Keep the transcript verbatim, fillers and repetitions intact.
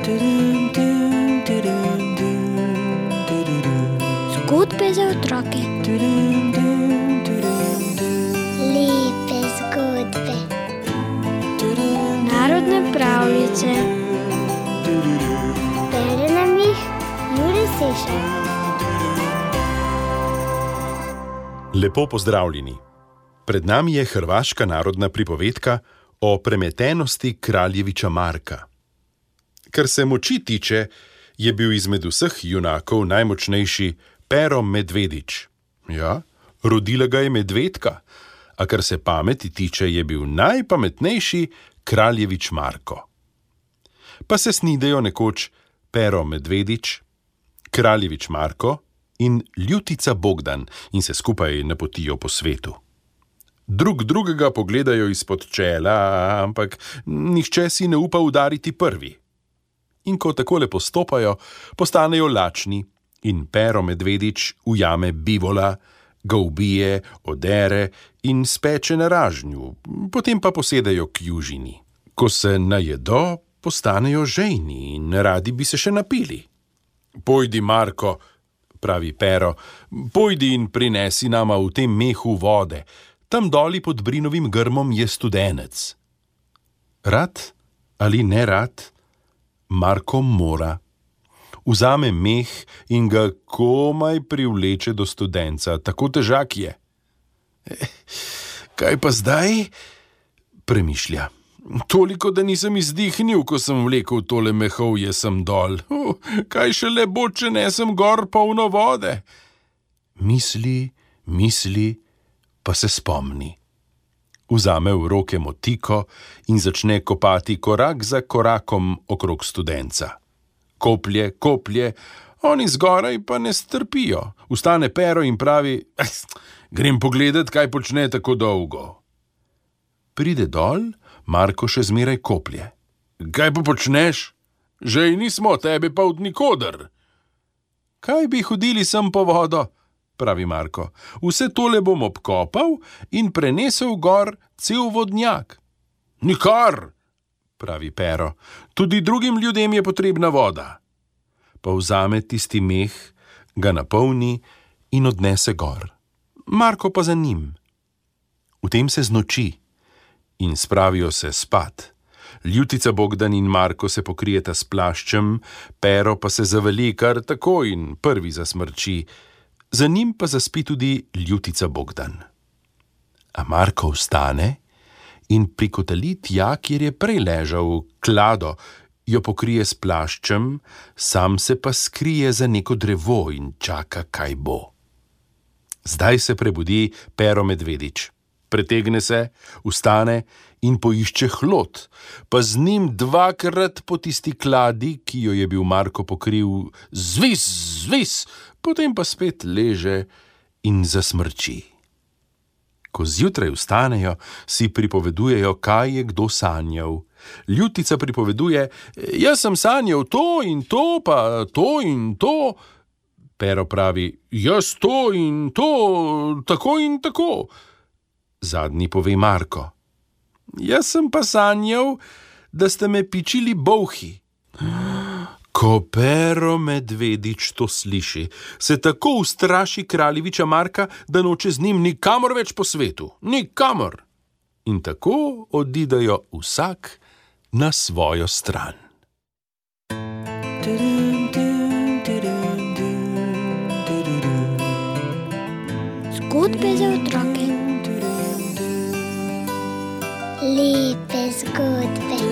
Zgodbe za otroke. Lepe zgodbe. Narodne pravljice. Bere nam jih Jure Sešar. Lepo pozdravljeni. Pred nami je hrvaška narodna pripovedka o premetenosti kraljeviča Marka. Kar se moči tiče, je bil izmed vseh junakov najmočnejši Pero Medvedič. Ja, rodila ga je medvedka, a kar se pameti tiče, je bil najpametnejši kraljevič Marko. Pa se snidejo nekoč Pero Medvedič, kraljevič Marko in Ljutica Bogdan in se skupaj napotijo po svetu. Drug drugega pogledajo izpod čela, ampak nihče si ne upa udariti prvi. In ko takole postopajo, postanejo lačni in Pero Medvedič ujame bivola, ga ubije, odere in speče na ražnju, potem pa posedajo k južini. Ko se najedo, postanejo žejni in radi bi se še napili. Pojdi, Marko, pravi Pero, pojdi in prinesi nama v tem mehu vode, tam doli pod brinovim grmom je studenec. Rad ali ne rad, Marko mora. Vzame meh in ga komaj privleče do studenca, tako težak je. Eh, kaj pa zdaj? Premišlja. Toliko, da nisem izdihnil, ko sem vlekel tole mehovje sem dol. Uh, kaj šele bo, če nesem gor polno vode? Misli, misli, pa se spomni. Vzame v roke motiko in začne kopati korak za korakom okrog studenca. Koplje, koplje, oni zgoraj pa ne strpijo. Vstane Pero in pravi, grem pogledat, kaj počne tako dolgo. Pride dol, Marko še zmeraj koplje. Kaj pa počneš? Žejni smo, tebe pa od nikoder. Kaj bi hodili sem po vodo? Pravi Marko. Vse tole bom obkopal in prenesel gor cel vodnjak. Nikar, pravi Pero. Tudi drugim ljudem je potrebna voda. Pa vzame tisti meh, ga napolni in odnese gor. Marko pa za njim. V tem se znoči in spravijo se spat. Ljutica Bogdan in Marko se pokrijeta s plaščem, Pero pa se zavali kar tako in prvi zasmrči. Za njim pa zaspi tudi Ljutica Bogdan. A Marko vstane in prikotali tja, kjer je prej ležal, klado, jo pokrije s plaščem, sam se pa skrije za neko drevo in čaka, kaj bo. Zdaj se prebudi Pero Medvedič. Pretegne se, vstane in poišče hlod, pa z njim dvakrat po tisti kladi, ki jo je bil Marko pokril, zvis, zvis, potem pa spet leže in zasmrči. Ko zjutraj vstanejo, si pripovedujejo, kaj je kdo sanjal. Ljutica pripoveduje, jaz sem sanjal to in to, pa to in to. Pero pravi, jaz to in to, tako in tako. Zadnji pove Marko, jaz sem pa sanjal, da ste me pičili bolhi. Ko Pero Medvedič to sliši, se tako ustraši kraljeviča Marka, da noče z njim nikamor več po svetu, nikamor. In tako odidejo vsak na svojo stran. Zgodbe za otroke. Lepe zgodbe.